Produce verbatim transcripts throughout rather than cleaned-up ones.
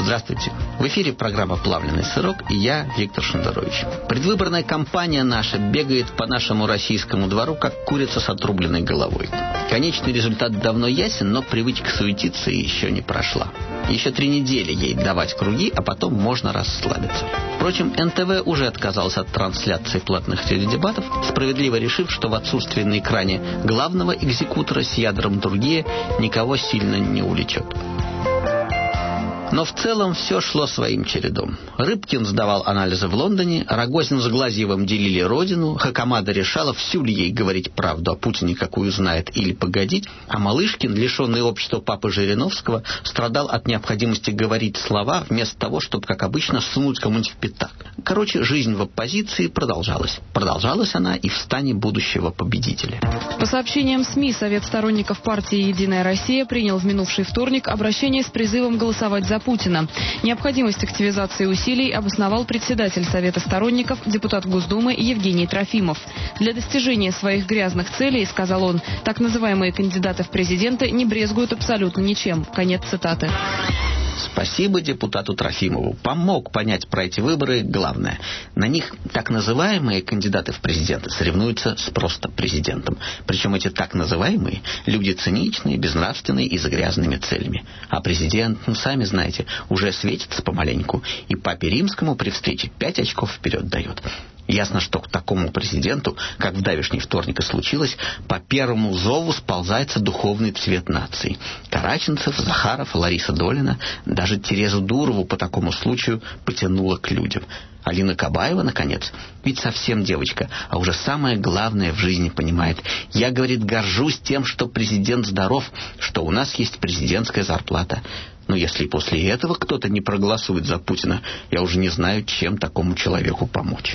Здравствуйте. В эфире программа «Плавленый сырок» и я, Виктор Шендерович. Предвыборная кампания наша бегает по нашему российскому двору, как курица с отрубленной головой. Конечный результат давно ясен, но привычка суетиться еще не прошла. Еще три недели ей давать круги, а потом можно расслабиться. Впрочем, эн тэ вэ уже отказался от трансляции платных теледебатов, справедливо решив, что в отсутствии на экране главного экзекутора с ядром Другие никого сильно не увлечет. Но в целом все шло своим чередом. Рыбкин сдавал анализы в Лондоне, Рогозин с Глазьевым делили родину, Хакамада решала, всю ли ей говорить правду о Путине, какую знает, или погодить, а Малышкин, лишенный общества папы Жириновского, страдал от необходимости говорить слова, вместо того, чтобы, как обычно, сунуть кому-нибудь в пятак. Короче, жизнь в оппозиции продолжалась. Продолжалась она и в стане будущего победителя. По сообщениям СМИ, Совет сторонников партии «Единая Россия» принял в минувший вторник обращение с призывом голосовать за Путина. Необходимость активизации усилий обосновал председатель Совета сторонников, депутат Госдумы Евгений Трофимов. Для достижения своих грязных целей, сказал он, так называемые кандидаты в президенты не брезгуют абсолютно ничем. Конец цитаты. Спасибо депутату Трофимову. Помог понять про эти выборы главное. На них так называемые кандидаты в президенты соревнуются с просто президентом. Причем эти так называемые люди циничные, безнравственные и с грязными целями. А президент, ну сами знаете, уже светится помаленьку. И папе Римскому при встрече пять очков вперед дает. Ясно, что к такому президенту, как в давешний вторник и случилось, по первому зову сползается духовный цвет нации. Караченцев, Захаров, Лариса Долина, даже Терезу Дурову по такому случаю потянуло к людям. Алина Кабаева, наконец, ведь совсем девочка, а уже самое главное в жизни понимает. Я, говорит, горжусь тем, что президент здоров, что у нас есть президентская зарплата. Но если после этого кто-то не проголосует за Путина, я уже не знаю, чем такому человеку помочь.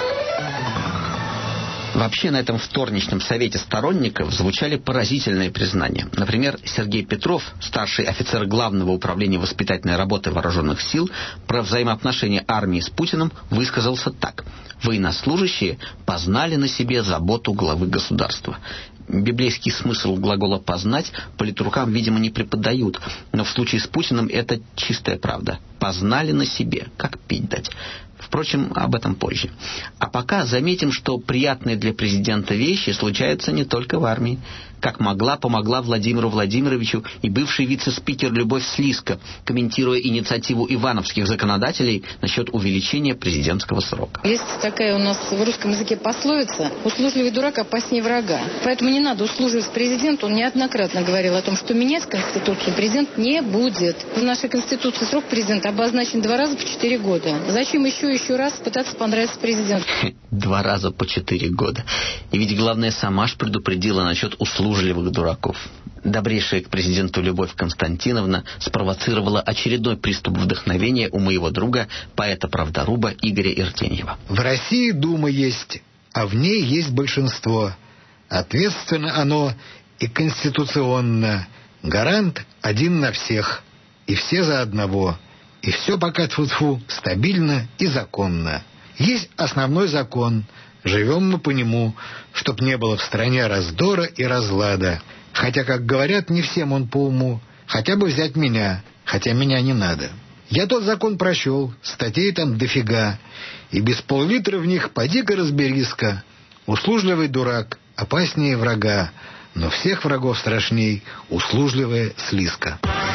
Вообще на этом вторничном совете сторонников звучали поразительные признания. Например, Сергей Петров, старший офицер Главного управления воспитательной работы Вооруженных сил, про взаимоотношения армии с Путиным высказался так. Военнослужащие познали на себе заботу главы государства. Библейский смысл глагола «познать» политрукам, видимо, не преподают, но в случае с Путиным это чистая правда. Познали на себе, как пить дать. Впрочем, об этом позже. А пока заметим, что приятные для президента вещи случаются не только в армии. Как могла, помогла Владимиру Владимировичу и бывший вице-спикер Любовь Слизко, комментируя инициативу ивановских законодателей насчет увеличения президентского срока. Есть такая у нас в русском языке пословица: «Услужливый дурак опаснее врага». Поэтому не надо услуживать президенту. Он неоднократно говорил о том, что менять Конституцию президент не будет. В нашей Конституции срок президента обозначен два раза по четыре года. Зачем еще и еще раз пытаться понравиться президенту? Два раза по четыре года. И ведь главное, сама ж предупредила насчет услужливых дураков. Добрейшая к президенту Любовь Константиновна спровоцировала очередной приступ вдохновения у моего друга, поэта-правдоруба Игоря Иртеньева. В России Дума есть, а в ней есть большинство. Ответственно оно и конституционно. Гарант один на всех, и все за одного. И все пока тьфу-тьфу стабильно и законно. Есть основной закон. Живем мы по нему, чтоб не было в стране раздора и разлада. Хотя, как говорят, не всем он по уму. Хотя бы взять меня, хотя меня не надо. Я тот закон прочел, статей там дофига. И без пол-литра в них поди-ка разберись-ка. Услужливый дурак опаснее врага, но всех врагов страшней услужливая слизка.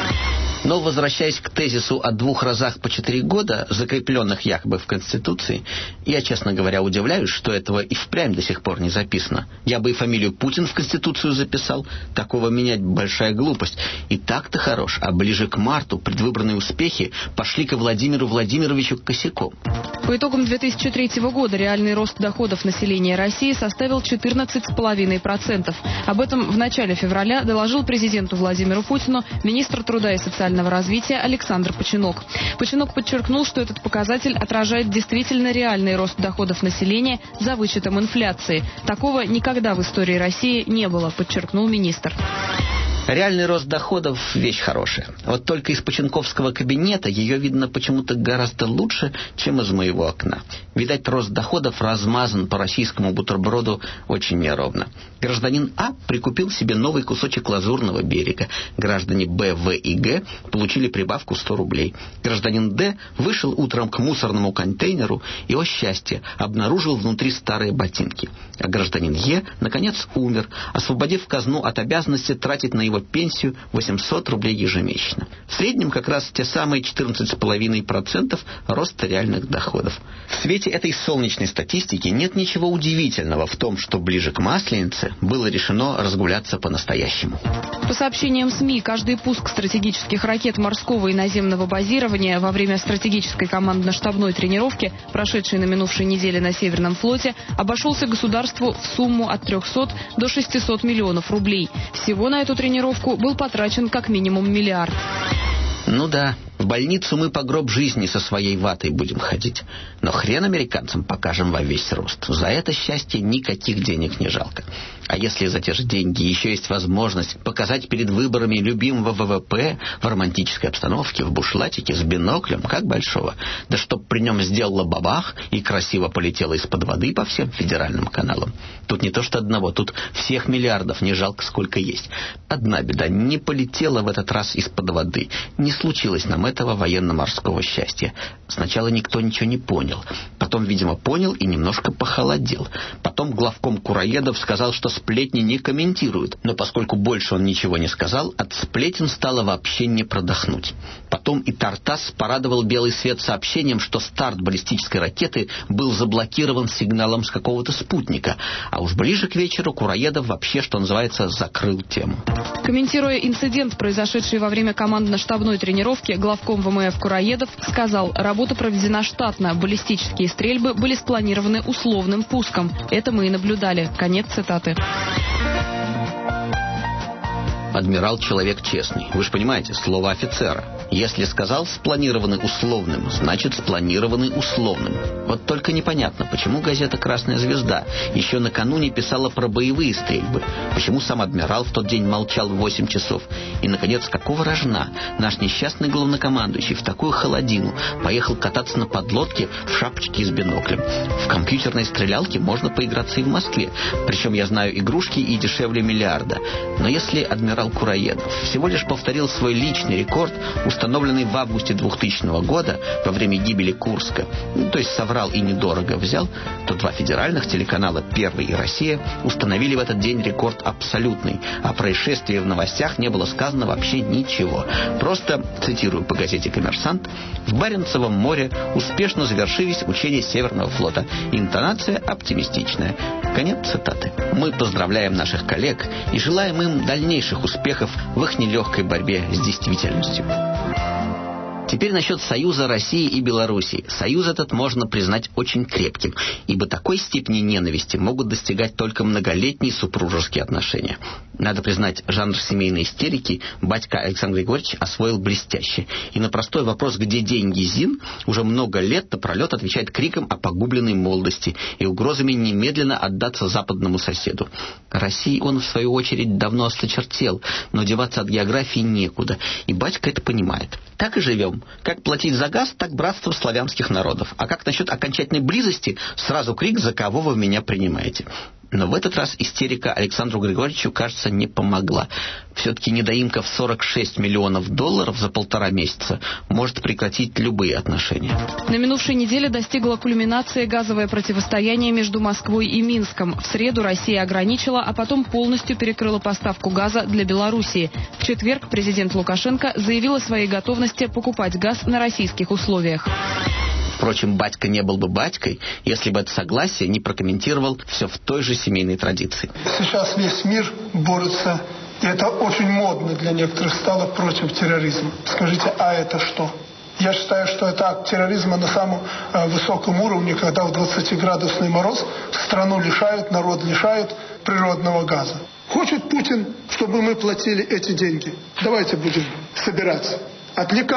Но, возвращаясь к тезису о двух разах по четыре года, закрепленных якобы в Конституции, я, честно говоря, удивляюсь, что этого и впрямь до сих пор не записано. Я бы и фамилию Путин в Конституцию записал. Такого менять большая глупость. И так-то хорош, а ближе к марту предвыборные успехи пошли ко Владимиру Владимировичу косяком. По итогам две тысячи третьего года реальный рост доходов населения России составил четырнадцать целых пять десятых процента. Об этом в начале февраля доложил президенту Владимиру Путину министр труда и социального развития Александр Починок. Починок подчеркнул, что этот показатель отражает действительно реальный рост доходов населения за вычетом инфляции. Такого никогда в истории России не было, подчеркнул министр. Реальный рост доходов – вещь хорошая. Вот только из починковского кабинета ее видно почему-то гораздо лучше, чем из моего окна. Видать, рост доходов размазан по российскому бутерброду очень неровно. Гражданин А прикупил себе новый кусочек лазурного берега. Граждане Б, В и Г получили прибавку сто рублей. Гражданин Д вышел утром к мусорному контейнеру и, о счастье, обнаружил внутри старые ботинки. А гражданин Е, наконец, умер, освободив казну от обязанности тратить на его пенсию восемьсот рублей ежемесячно. В среднем как раз те самые четырнадцать целых пять десятых процента роста реальных доходов. В свете этой солнечной статистики нет ничего удивительного в том, что ближе к Масленице было решено разгуляться по-настоящему. По сообщениям СМИ, каждый пуск стратегических ракет морского и наземного базирования во время стратегической командно-штабной тренировки, прошедшей на минувшей неделе на Северном флоте, обошелся государству в сумму от трехсот до шестисот миллионов рублей. Всего на эту тренировку был потрачен как минимум миллиард. Ну да, в больницу мы по гроб жизни со своей ватой будем ходить. Но хрен американцам покажем во весь рост. За это счастье никаких денег не жалко. А если за те же деньги еще есть возможность показать перед выборами любимого ВВП в романтической обстановке, в бушлатике, с биноклем, как большого, да чтоб при нем сделала бабах и красиво полетела из-под воды по всем федеральным каналам. Тут не то что одного, тут всех миллиардов не жалко сколько есть. Одна беда, не полетела в этот раз из-под воды. Не случилось нам этого военно-морского счастья. Сначала никто ничего не понял. Потом, видимо, понял и немножко похолодел. Потом главком Кураедов сказал, что сплетни не комментируют. Но поскольку больше он ничего не сказал, от сплетен стало вообще не продохнуть. Потом и Тартас порадовал белый свет сообщением, что старт баллистической ракеты был заблокирован сигналом с какого-то спутника. А уж ближе к вечеру Кураедов вообще, что называется, закрыл тему. Комментируя инцидент, произошедший во время командно-штабной тренировки, главком ВМФ Кураедов сказал: работа проведена штатно, баллистические стрельбы были спланированы условным пуском. Это мы и наблюдали. Конец цитаты. Адмирал — человек честный. Вы же понимаете, слово офицера. Если сказал спланированный условным, значит спланированный условным. Вот только непонятно, почему газета «Красная звезда» еще накануне писала про боевые стрельбы. Почему сам адмирал в тот день молчал восемь часов. И, наконец, какого рожна наш несчастный главнокомандующий в такую холодину поехал кататься на подлодке в шапочке и с биноклем. В компьютерной стрелялке можно поиграться и в Москве. Причем я знаю игрушки и дешевле миллиарда. Но если адмирал Кураедов всего лишь повторил свой личный рекорд, установленный в августе двухтысячного года во время гибели Курска, ну, то есть соврал и недорого взял, то два федеральных телеканала «Первый» и «Россия» установили в этот день рекорд абсолютный. О происшествии в новостях не было сказано вообще ничего. Просто, цитирую по газете «Коммерсант», в Баренцевом море успешно завершились учения Северного флота. Интонация оптимистичная. Конец цитаты. Мы поздравляем наших коллег и желаем им дальнейших успехов в их нелегкой борьбе с действительностью. Теперь насчет союза России и Белоруссии. Союз этот можно признать очень крепким, ибо такой степени ненависти могут достигать только многолетние супружеские отношения. Надо признать, жанр семейной истерики батька Александр Григорьевич освоил блестяще. И на простой вопрос «Где деньги, Зин?» уже много лет напролет отвечает криком о погубленной молодости и угрозами немедленно отдаться западному соседу. России он, в свою очередь, давно осточертел, но деваться от географии некуда, и батька это понимает. Так и живем. Как платить за газ, так братство славянских народов. А как насчет окончательной близости, сразу крик «За кого вы меня принимаете?». Но в этот раз истерика Александру Григорьевичу, кажется, не помогла. Все-таки недоимка в сорок шесть миллионов долларов за полтора месяца может прекратить любые отношения. На минувшей неделе достигла кульминации газовое противостояние между Москвой и Минском. В среду Россия ограничила, а потом полностью перекрыла поставку газа для Белоруссии. В четверг президент Лукашенко заявил о своей готовности покупать газ на российских условиях. Впрочем, батька не был бы батькой, если бы это согласие не прокомментировал все в той же семейной традиции. Сейчас весь мир борется, и это очень модно для некоторых стало, против терроризма. Скажите, а это что? Я считаю, что это акт терроризма на самом э, высоком уровне, когда в двадцатиградусный мороз страну лишают, народ лишают природного газа. Хочет Путин, чтобы мы платили эти деньги? Давайте будем собираться. От лекарств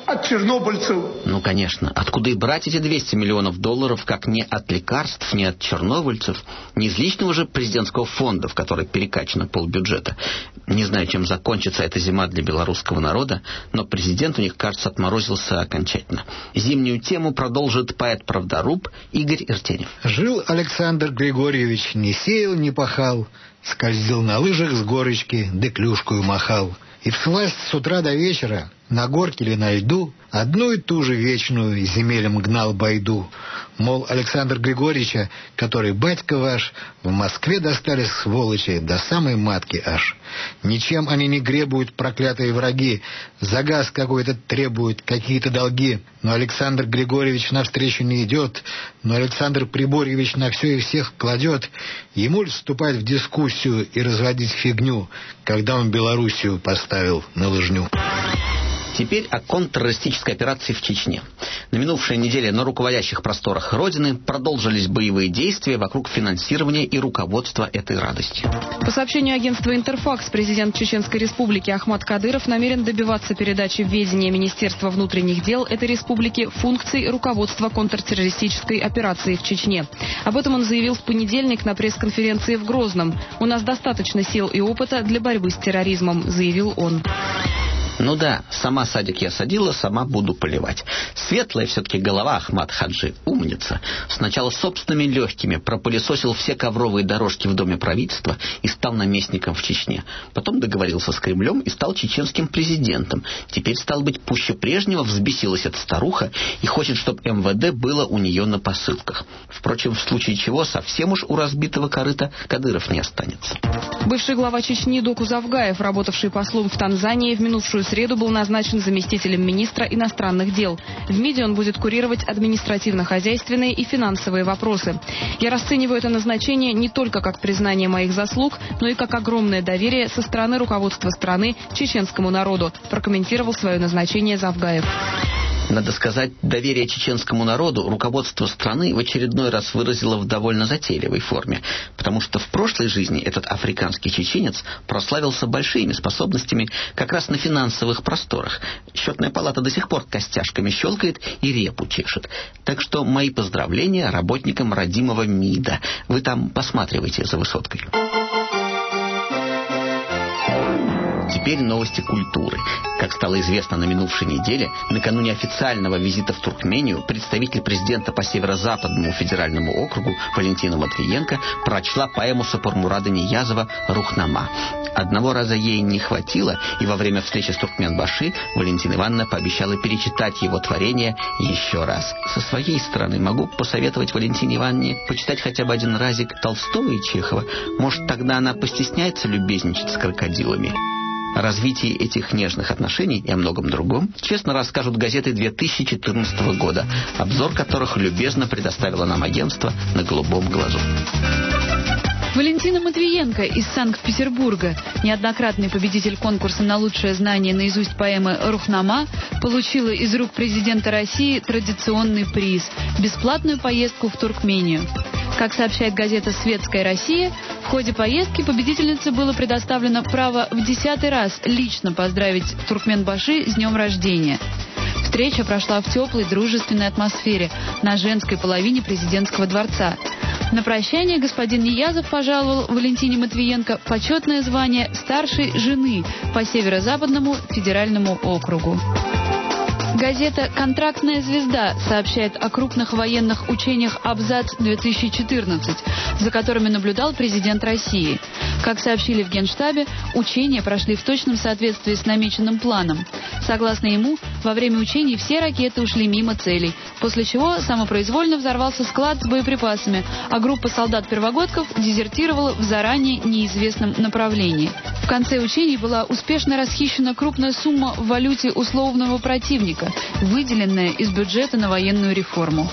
от чернобыльцев. Ну, конечно. Откуда и брать эти двести миллионов долларов, как не от лекарств, не от чернобыльцев, не из личного же президентского фонда, в который перекачано полбюджета. Не знаю, чем закончится эта зима для белорусского народа, но президент у них, кажется, отморозился окончательно. Зимнюю тему продолжит поэт-правдоруб Игорь Иртенев. Жил Александр Григорьевич, не сеял, не пахал, скользил на лыжах с горочки, да клюшкою махал. И всласть с утра до вечера, на горке или на льду, одну и ту же вечную земелем гнал байду. Мол, Александра Григорьевича, который батька ваш, в Москве достали сволочи до самой матки аж. Ничем они не гребуют, проклятые враги, за газ какой-то требуют, какие-то долги. Но Александр Григорьевич навстречу не идет, но Александр Приборьевич на все и всех кладет. Ему ль вступать в дискуссию и разводить фигню, когда он Белоруссию поставил на лыжню? Теперь о контртеррористической операции в Чечне. На минувшей неделе на руководящих просторах Родины продолжились боевые действия вокруг финансирования и руководства этой радостью. По сообщению агентства «Интерфакс», президент Чеченской республики Ахмад Кадыров намерен добиваться передачи в ведение Министерства внутренних дел этой республики функций руководства контртеррористической операции в Чечне. Об этом он заявил в понедельник на пресс-конференции в Грозном. «У нас достаточно сил и опыта для борьбы с терроризмом», заявил он. Ну да, сама садик я садила, сама буду поливать. Светлая все-таки голова Ахмад Хаджи, умница. Сначала собственными легкими пропылесосил все ковровые дорожки в доме правительства и стал наместником в Чечне. Потом договорился с Кремлем и стал чеченским президентом. Теперь, стал быть, пуще прежнего взбесилась эта старуха и хочет, чтобы эм вэ дэ было у нее на посылках. Впрочем, в случае чего совсем уж у разбитого корыта Кадыров не останется. Бывший глава Чечни Доку Завгаев, работавший послом в Танзании, в минувшую среду был назначен заместителем министра иностранных дел. В МИДе он будет курировать административно-хозяйственные и финансовые вопросы. «Я расцениваю это назначение не только как признание моих заслуг, но и как огромное доверие со стороны руководства страны чеченскому народу», прокомментировал свое назначение Завгаев. Надо сказать, доверие чеченскому народу руководство страны в очередной раз выразило в довольно затейливой форме, потому что в прошлой жизни этот африканский чеченец прославился большими способностями как раз на финансовых просторах. Счетная палата до сих пор костяшками щелкает и репу чешет. Так что мои поздравления работникам родимого МИДа. Вы там посматривайте за высоткой. Теперь новости культуры. Как стало известно на минувшей неделе, накануне официального визита в Туркмению представитель президента по Северо-Западному федеральному округу Валентина Матвиенко прочла поэму Сапармурада Ниязова «Рухнама». Одного раза ей не хватило, и во время встречи с Туркменбаши Валентина Ивановна пообещала перечитать его творение еще раз. Со своей стороны могу посоветовать Валентине Ивановне почитать хотя бы один разик Толстого и Чехова. Может, тогда она постесняется любезничать с крокодилами. О развитии этих нежных отношений и о многом другом честно расскажут газеты две тысячи четырнадцатого года, обзор которых любезно предоставило нам агентство «На голубом глазу». Валентина Матвиенко из Санкт-Петербурга, неоднократный победитель конкурса на лучшее знание наизусть поэмы «Рухнама», получила из рук президента России традиционный приз – бесплатную поездку в Туркмению. Как сообщает газета «Светская Россия», в ходе поездки победительнице было предоставлено право в десятый раз лично поздравить Туркменбаши с днем рождения. Встреча прошла в теплой, дружественной атмосфере на женской половине президентского дворца. На прощание господин Ниязов пожаловал Валентине Матвиенко почетное звание старшей жены по Северо-Западному федеральному округу. Газета «Контрактная звезда» сообщает о крупных военных учениях «Абзац-две тысячи четырнадцать», за которыми наблюдал президент России. Как сообщили в Генштабе, учения прошли в точном соответствии с намеченным планом. Согласно ему, во время учений все ракеты ушли мимо целей, после чего самопроизвольно взорвался склад с боеприпасами, а группа солдат-первогодков дезертировала в заранее неизвестном направлении. В конце учений была успешно расхищена крупная сумма в валюте условного противника, выделенная из бюджета на военную реформу.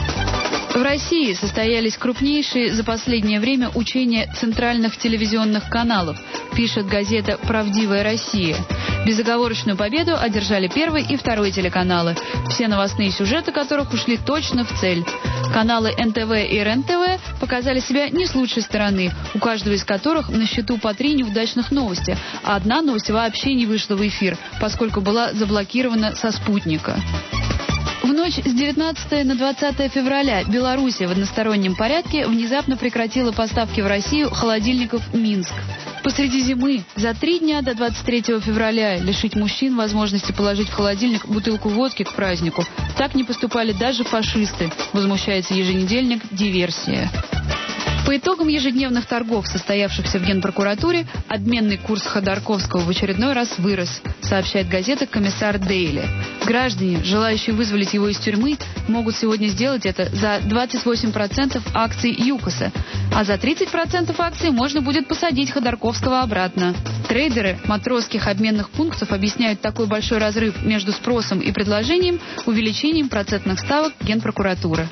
В России состоялись крупнейшие за последнее время учения центральных телевизионных каналов, пишет газета «Правдивая Россия». Безоговорочную победу одержали Первый и Второй телеканалы, все новостные сюжеты которых ушли точно в цель. Каналы эн тэ вэ и эр эн тэ вэ показали себя не с лучшей стороны, у каждого из которых на счету по три неудачных новости, а одна новость вообще не вышла в эфир, поскольку была заблокирована со спутника. В ночь с девятнадцатого на двадцатое февраля Белоруссия в одностороннем порядке внезапно прекратила поставки в Россию холодильников «Минск». Посреди зимы, за три дня до двадцать третьего февраля, лишить мужчин возможности положить в холодильник бутылку водки к празднику. Так не поступали даже фашисты, возмущается еженедельник «Диверсия». По итогам ежедневных торгов, состоявшихся в Генпрокуратуре, обменный курс Ходорковского в очередной раз вырос, сообщает газета «Комиссар Дейли». Граждане, желающие вызволить его из тюрьмы, могут сегодня сделать это за двадцать восемь процентов акций ЮКОСа, а за тридцать процентов акций можно будет посадить Ходорковского обратно. Трейдеры матросских обменных пунктов объясняют такой большой разрыв между спросом и предложением увеличением процентных ставок Генпрокуратуры.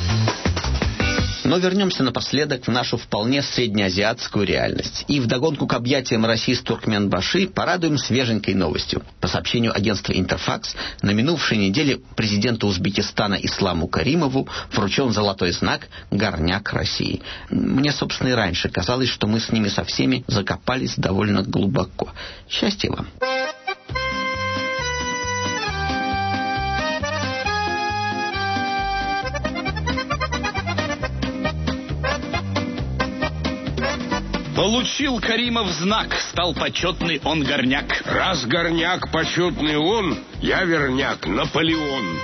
Но вернемся напоследок в нашу вполне среднеазиатскую реальность. И вдогонку к объятиям России с Туркменбаши порадуем свеженькой новостью. По сообщению агентства «Интерфакс», на минувшей неделе президенту Узбекистана Исламу Каримову вручен золотой знак «Горняк России». Мне, собственно, и раньше казалось, что мы с ними со всеми закопались довольно глубоко. Счастья вам! Получил Каримов знак, стал почетный он горняк. Раз горняк почетный он, я верняк, Наполеон.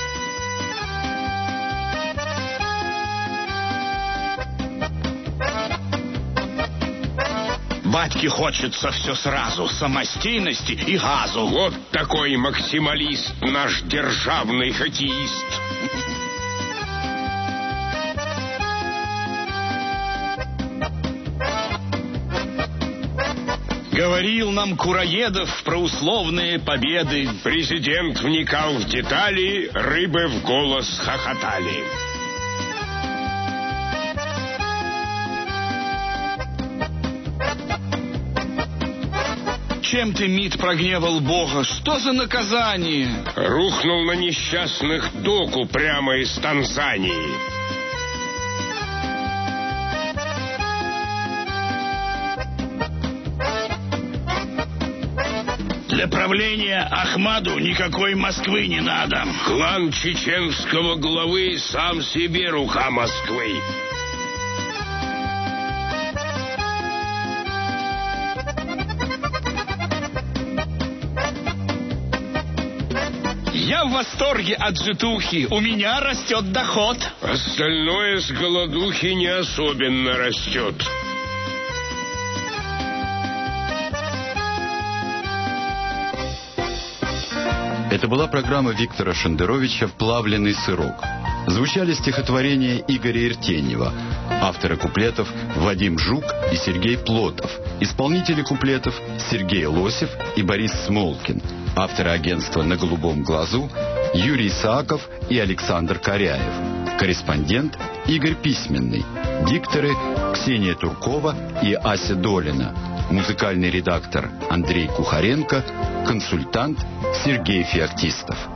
Батьке хочется все сразу, самостийности и газу. Вот такой максималист наш державный хоккеист. Говорил нам Кураедов про условные победы. Президент вникал в детали, рыбы в голос хохотали. Чем ты, МИД, прогневал Бога? Что за наказание? Рухнул на несчастных доку прямо из Танзании. Для правления Ахмаду никакой Москвы не надо. Клан чеченского главы сам себе рука Москвы. Я в восторге от житухи, у меня растет доход. Остальное с голодухи не особенно растет. Это была программа Виктора Шендеровича «Плавленый сырок». Звучали стихотворения Игоря Иртеньева, авторы куплетов Вадим Жук и Сергей Плотов, исполнители куплетов Сергей Лосев и Борис Смолкин, авторы агентства «На голубом глазу» Юрий Исааков и Александр Коряев, корреспондент Игорь Письменный, дикторы Ксения Туркова и Ася Долина, музыкальный редактор Андрей Кухаренко, консультант Сергей Феоктистов.